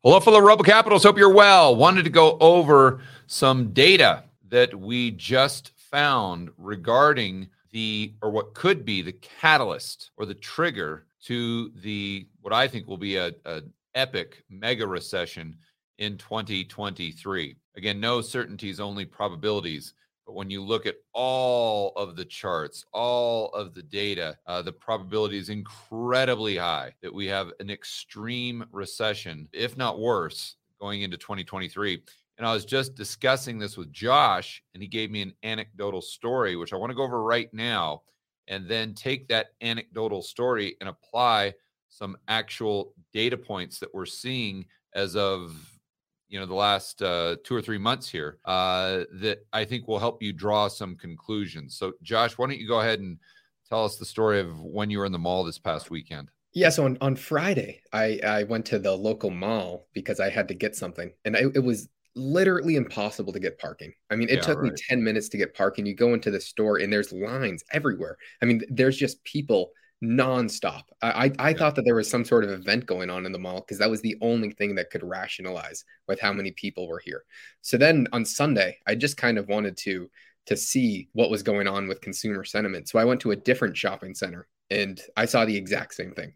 Hello, fellow Rebel Capitals. Hope you're well. Wanted to go over some data that we just found regarding what could be the catalyst or the trigger to what I think will be an epic mega recession in 2023. Again, no certainties, only probabilities. But when you look at all of the charts, all of the data, the probability is incredibly high that we have an extreme recession, if not worse, going into 2023. And I was just discussing this with Josh, and he gave me an anecdotal story, which I want to go over right now, and then take that anecdotal story and apply some actual data points that we're seeing as of the last 2 or 3 months here that I think will help you draw some conclusions. So, Josh, why don't you go ahead and tell us the story of when you were in the mall this past weekend? Yeah, so on Friday, I went to the local mall because I had to get something, and it was literally impossible to get parking. I mean, it took me 10 minutes to get parking. You go into the store, and there's lines everywhere. I mean, there's just people nonstop. I thought that there was some sort of event going on in the mall because that was the only thing that could rationalize with how many people were here. So then on Sunday, I just kind of wanted to see what was going on with consumer sentiment. So I went to a different shopping center and I saw the exact same thing.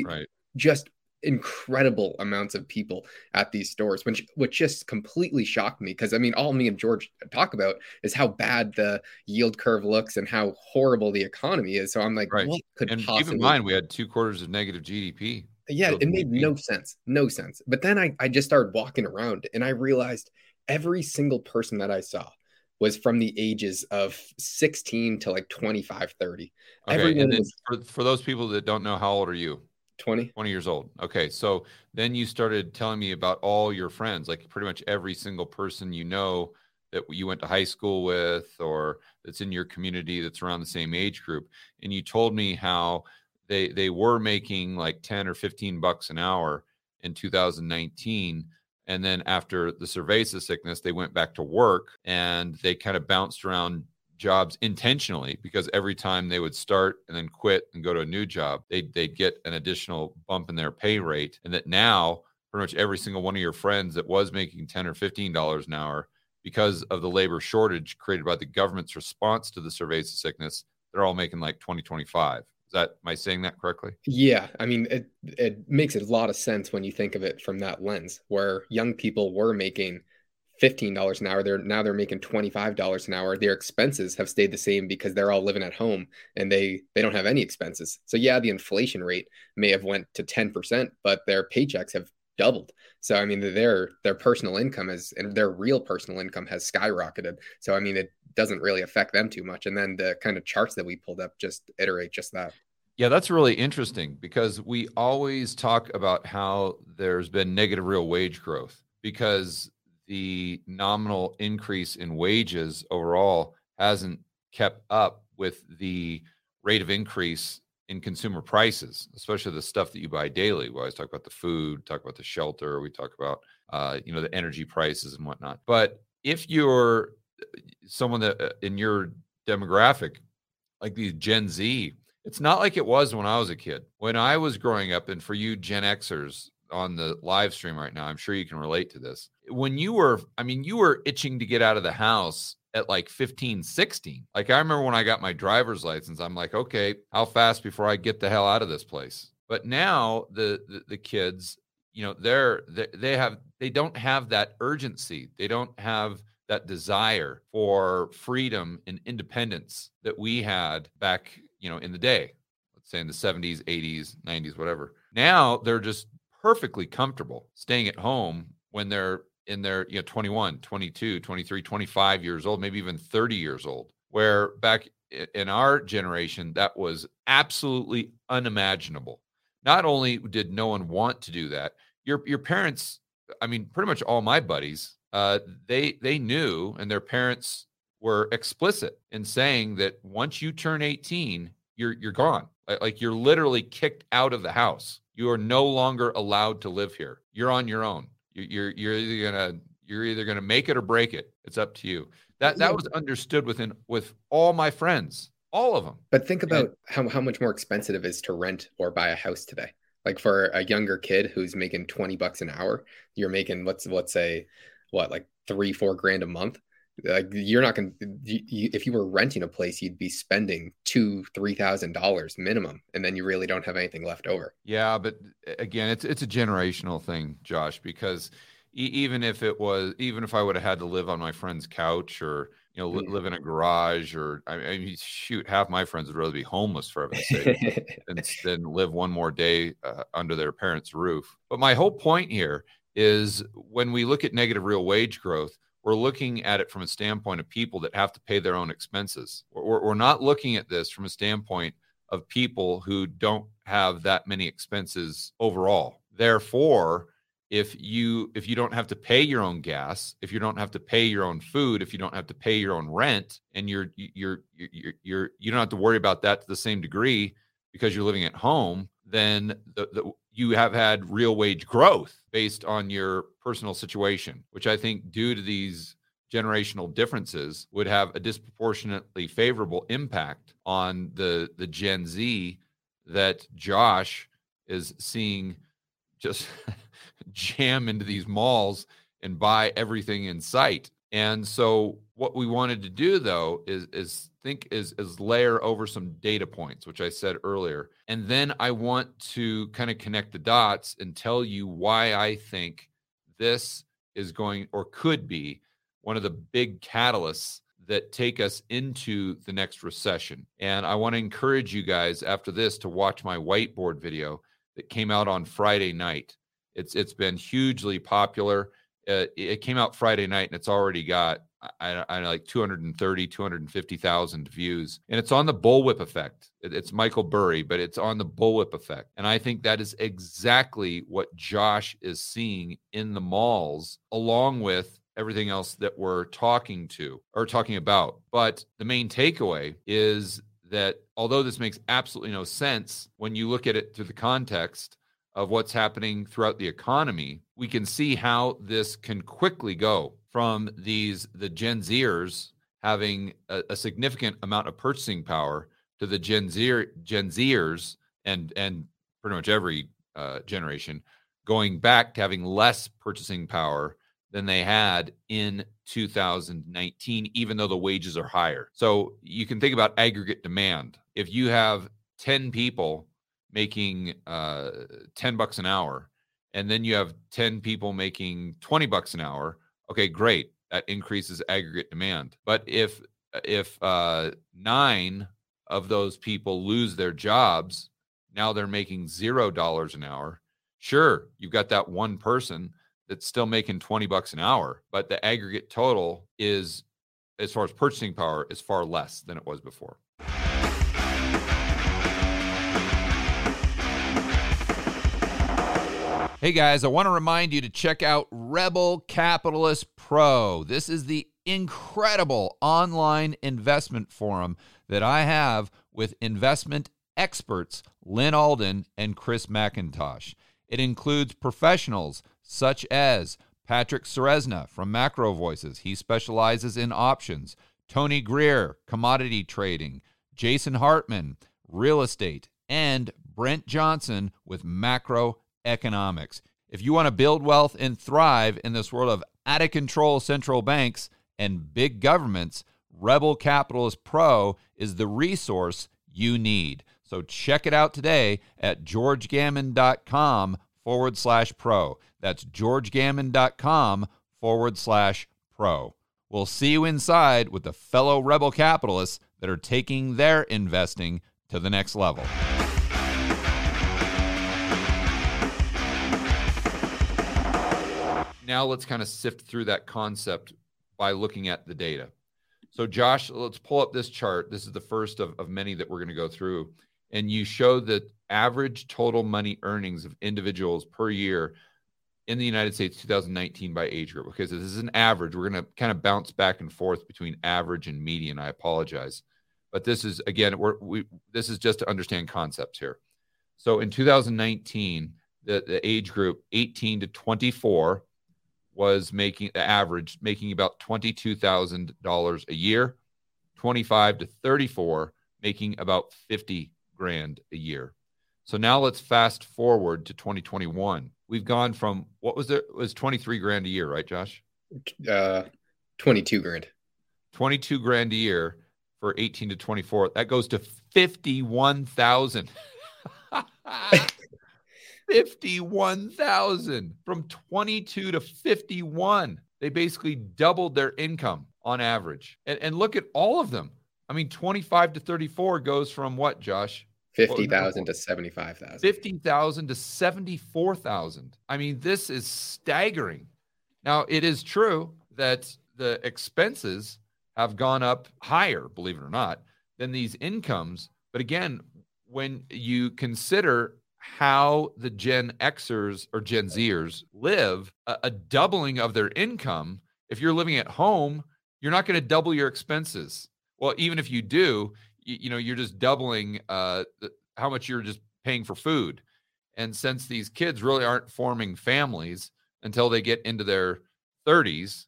Just incredible amounts of people at these stores, which just completely shocked me because I mean, all me and George talk about is how bad the yield curve looks and how horrible the economy is. So I'm like, what could possibly? Keep in mind, we had 2 quarters of negative GDP. Yeah, it made no sense. But then I just started walking around and I realized every single person that I saw was from the ages of 16 to like 25, 30. Okay, everyone and then was, for those people that don't know, how old are you? 20 years old. Okay. So then you started telling me about all your friends, like pretty much every single person that you went to high school with or that's in your community that's around the same age group. And you told me how they were making like 10 or 15 bucks an hour in 2019. And then after the cerveza sickness, they went back to work and they kind of bounced around jobs intentionally because every time they would start and then quit and go to a new job, they'd get an additional bump in their pay rate. And that now pretty much every single one of your friends that was making $10 or $15 an hour because of the labor shortage created by the government's response to the cerveza sickness, they're all making like 20, 25. Am I saying that correctly? Yeah. I mean, it makes a lot of sense when you think of it from that lens where young people were making $15 an hour. They're making $25 an hour. Their expenses have stayed the same because they're all living at home and they don't have any expenses. So yeah, the inflation rate may have went to 10%, but their paychecks have doubled. So I mean, their personal income and their real personal income has skyrocketed. So I mean, it doesn't really affect them too much. And then the kind of charts that we pulled up just iterate just that. Yeah, that's really interesting because we always talk about how there's been negative real wage growth because the nominal increase in wages overall hasn't kept up with the rate of increase in consumer prices, especially the stuff that you buy daily. We always talk about the food, talk about the shelter, we talk about the energy prices and whatnot. But if you're someone that in your demographic, like these Gen Z, it's not like it was when I was a kid. When I was growing up, and for you Gen Xers on the live stream right now, I'm sure you can relate to this. When you were itching to get out of the house at like 15, 16. Like I remember when I got my driver's license, I'm like, okay, how fast before I get the hell out of this place? But now the kids, they don't have that urgency. They don't have that desire for freedom and independence that we had back, in the day, let's say in the 70s, 80s, 90s, whatever. Now they're just perfectly comfortable staying at home when they're in their 21, 22, 23, 25 years old, maybe even 30 years old, where back in our generation, that was absolutely unimaginable. Not only did no one want to do that, your parents, I mean, pretty much all my buddies, they knew, and their parents were explicit in saying that once you turn 18, you're gone. Like you're literally kicked out of the house. You are no longer allowed to live here. You're on your own. You're either gonna make it or break it. It's up to you. That was understood with all my friends, all of them. But think about how much more expensive it is to rent or buy a house today. Like for a younger kid who's making $20 an hour, you're making let's say what, like 3-4 grand a month. Like you're not gonna if you were renting a place, you'd be spending $2,000-3,000 minimum, and then you really don't have anything left over. Yeah, but again, it's a generational thing, Josh, because even if I would have had to live on my friend's couch, or live in a garage, or I mean, shoot, half my friends would rather be homeless, for heaven's sake, than live one more day under their parents' roof. But my whole point here is, when we look at negative real wage growth, we're looking at it from a standpoint of people that have to pay their own expenses. We're not looking at this from a standpoint of people who don't have that many expenses overall. Therefore, if you don't have to pay your own gas, if you don't have to pay your own food, if you don't have to pay your own rent, and you don't have to worry about that to the same degree because you're living at home, then you have had real wage growth based on your personal situation, which I think, due to these generational differences, would have a disproportionately favorable impact on the Gen Z that Josh is seeing just jam into these malls and buy everything in sight. And so what we wanted to do, though, is layer over some data points, which I said earlier. And then I want to kind of connect the dots and tell you why I think this is going, or could be, one of the big catalysts that take us into the next recession. And I want to encourage you guys after this to watch my whiteboard video that came out on Friday night. It's been hugely popular. It came out Friday night, and it's already got I like 250,000 views, and it's on the bullwhip effect. It's Michael Burry, but it's on the bullwhip effect. And I think that is exactly what Josh is seeing in the malls, along with everything else that we're talking about. But the main takeaway is that although this makes absolutely no sense when you look at it through the context of what's happening throughout the economy, we can see how this can quickly go from the Gen Zers having a significant amount of purchasing power to the Gen Zers and pretty much every generation going back to having less purchasing power than they had in 2019, even though the wages are higher. So you can think about aggregate demand. If you have 10 people making $10 an hour, and then you have 10 people making $20 an hour, okay, great. That increases aggregate demand. But if 9 of those people lose their jobs, now they're making $0 an hour. Sure, you've got that one person that's still making $20 an hour, but the aggregate total is, as far as purchasing power, is far less than it was before. Hey guys, I want to remind you to check out Rebel Capitalist Pro. This is the incredible online investment forum that I have with investment experts Lynn Alden and Chris McIntosh. It includes professionals such as Patrick Ceresna from Macro Voices. He specializes in options. Tony Greer, commodity trading. Jason Hartman, real estate. And Brent Johnson with macro economics. If you want to build wealth and thrive in this world of out-of-control central banks and big governments, Rebel Capitalist Pro is the resource you need. So check it out today at georgegammon.com/pro. That's georgegammon.com/pro. We'll see you inside with the fellow Rebel capitalists that are taking their investing to the next level. Now let's kind of sift through that concept by looking at the data. So Josh, let's pull up this chart. This is the first of many that we're going to go through. And you show the average total money earnings of individuals per year in the United States, 2019 by age group. Okay, so this is an average. We're going to kind of bounce back and forth between average and median. I apologize. But this is, again, this is just to understand concepts here. So in 2019, the age group 18 to 24 was making the average, making about $22,000 a year. 25 to 34 making about $50,000 a year. So now let's fast forward to 2021. We've gone from, what was it? It was 23 grand a year, right, Josh? 22 grand. 22 grand a year for 18 to 24. That goes to 51,000. 51,000 from 22 to 51. They basically doubled their income on average. And look at all of them. I mean, 25 to 34 goes from what, Josh? 50,000 to 75,000. 50,000 to 74,000. I mean, this is staggering. Now, it is true that the expenses have gone up higher, believe it or not, than these incomes. But again, when you consider how the Gen Xers or Gen Zers live, a doubling of their income, if you're living at home, you're not going to double your expenses. Well, even if you do, you're just doubling how much you're just paying for food. And since these kids really aren't forming families until they get into their 30s,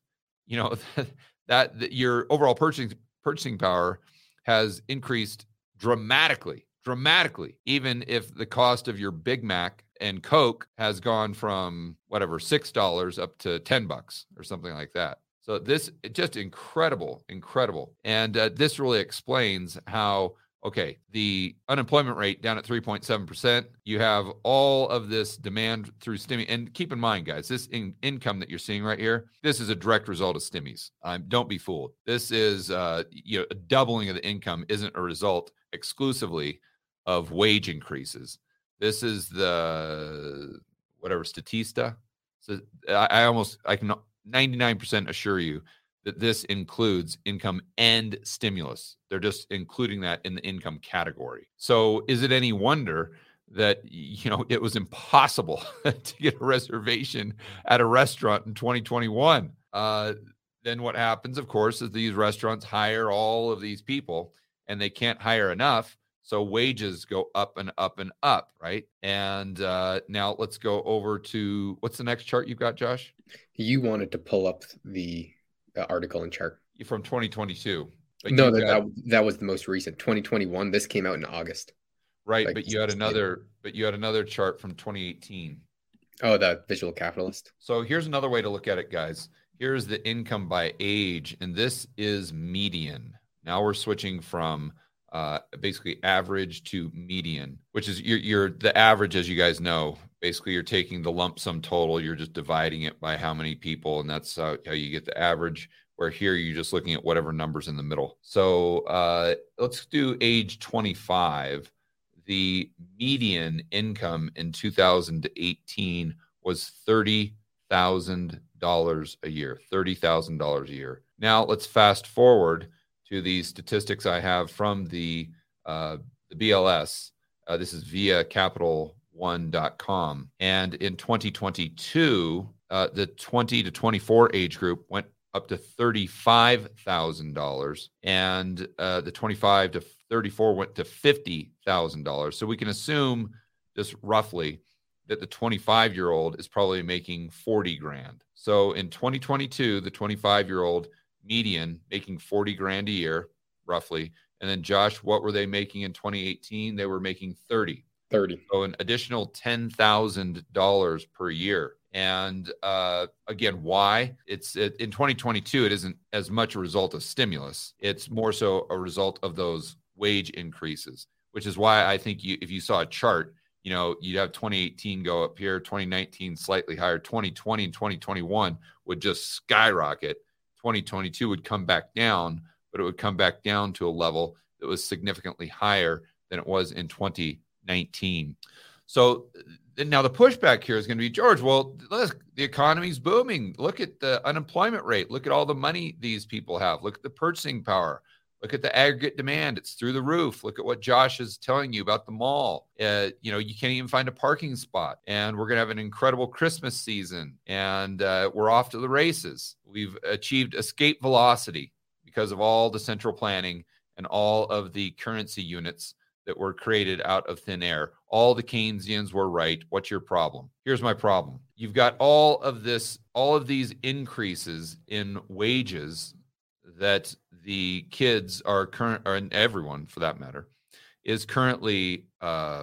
that your overall purchasing power has increased dramatically, even if the cost of your Big Mac and Coke has gone from $6 up to $10 or something like that. So this is just incredible. And this really explains how, the unemployment rate down at 3.7%, you have all of this demand through stimmy. And keep in mind, guys, this income that you're seeing right here, this is a direct result of stimmies. Don't be fooled. This is, a doubling of the income isn't a result exclusively of wage increases. This is the, Statista. So I can 99% assure you that this includes income and stimulus. They're just including that in the income category. So is it any wonder that, it was impossible to get a reservation at a restaurant in 2021? Then what happens, of course, is these restaurants hire all of these people and they can't hire enough. So wages go up and up and up, right? And now let's go over to, what's the next chart you've got, Josh? You wanted to pull up the article and chart. From 2022. No, that was the most recent. 2021. This came out in August. Right, but you had another chart from 2018. Oh, the Visual Capitalist. So here's another way to look at it, guys. Here's the income by age, and this is median. Now we're switching from basically average to median, which is you're the average, as you guys know. Basically, you're taking the lump sum total, you're just dividing it by how many people, and that's how you get the average, where here you're just looking at whatever number's in the middle. So let's do age 25. The median income in 2018 was $30,000 a year, $30,000 a year. Now let's fast forward to the statistics I have from the BLS. This is via CapitalOne.com. And in 2022, the 20 to 24 age group went up to $35,000, and the 25 to 34 went to $50,000. So we can assume just roughly that the 25-year-old is probably making 40 grand. So in 2022, the 25-year-old median making 40 grand a year, roughly. And then Josh, what were they making in 2018? They were making 30. So an additional $10,000 per year. And again, why? It's in 2022, it isn't as much a result of stimulus. It's more so a result of those wage increases, which is why I think if you saw a chart, you'd have 2018 go up here, 2019 slightly higher, 2020 and 2021 would just skyrocket. 2022 would come back down, but it would come back down to a level that was significantly higher than it was in 2019. So now the pushback here is going to be, George, well, look, the economy's booming. Look at the unemployment rate. Look at all the money these people have. Look at the purchasing power. Look at the aggregate demand. It's through the roof. Look at what Josh is telling you about the mall. You can't even find a parking spot. And we're going to have an incredible Christmas season. And we're off to the races. We've achieved escape velocity because of all the central planning and all of the currency units that were created out of thin air. All the Keynesians were right. What's your problem? Here's my problem. You've got all of these increases in wages that the kids and everyone for that matter, is currently,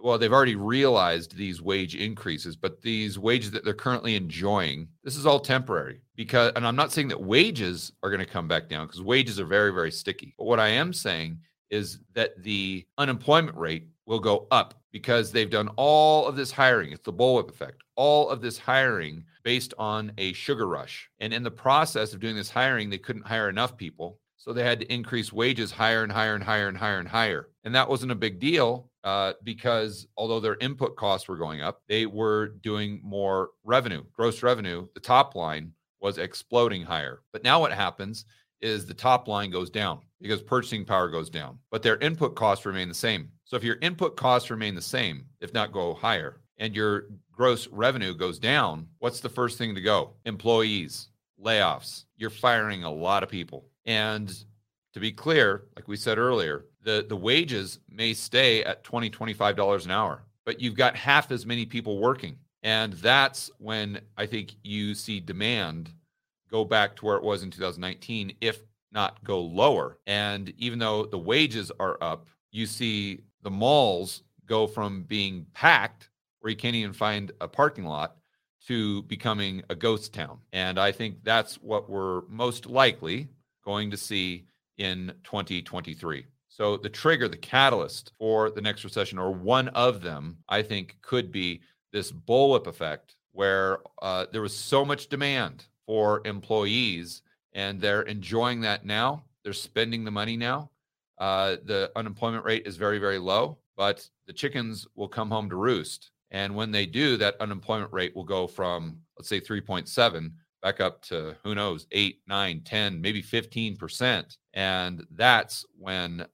well, they've already realized these wage increases, but these wages that they're currently enjoying, this is all temporary. Because, and I'm not saying that wages are going to come back down, because wages are very, very sticky. But what I am saying is that the unemployment rate will go up because they've done all of this hiring. It's the bullwhip effect. All of this hiring based on a sugar rush. And in the process of doing this hiring, they couldn't hire enough people. So they had to increase wages higher and higher and higher and higher and higher. And that wasn't a big deal because although their input costs were going up, they were doing more revenue, gross revenue. The top line was exploding higher. But now what happens is the top line goes down because purchasing power goes down, but their input costs remain the same. So if your input costs remain the same, if not go higher, and your gross revenue goes down, what's the first thing to go? Employees, layoffs. You're firing a lot of people. And to be clear, like we said earlier, the wages may stay at $20, $25 an hour, but you've got half as many people working. And that's when I think you see demand go back to where it was in 2019, if not go lower. And even though the wages are up, you see the malls go from being packed, where you can't even find a parking lot, to becoming a ghost town. And I think that's what we're most likely going to see in 2023. So the trigger, the catalyst for the next recession, or one of them, I think could be this bullwhip effect, where there was so much demand for employees and they're enjoying that now. They're spending the money now. The unemployment rate is very, very low, but the chickens will come home to roost. And when they do, that unemployment rate will go from, let's say, 3.7 back up to, who knows, 8, 9, 10, maybe 15%. And that's when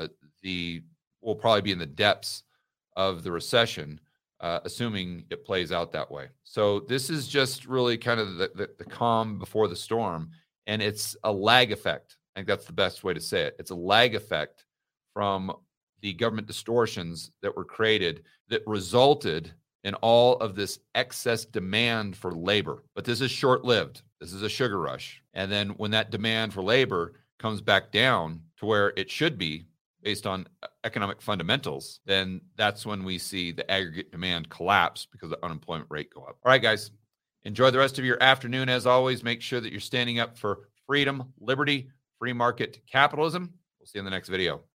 we'll probably be in the depths of the recession, assuming it plays out that way. So this is just really kind of the calm before the storm. And it's a lag effect. I think that's the best way to say it. It's a lag effect from the government distortions that were created that resulted in all of this excess demand for labor. But this is short-lived. This is a sugar rush. And then when that demand for labor comes back down to where it should be based on economic fundamentals, then that's when we see the aggregate demand collapse because the unemployment rate go up. All right, guys, enjoy the rest of your afternoon. As always, make sure that you're standing up for freedom, liberty, free market capitalism. We'll see you in the next video.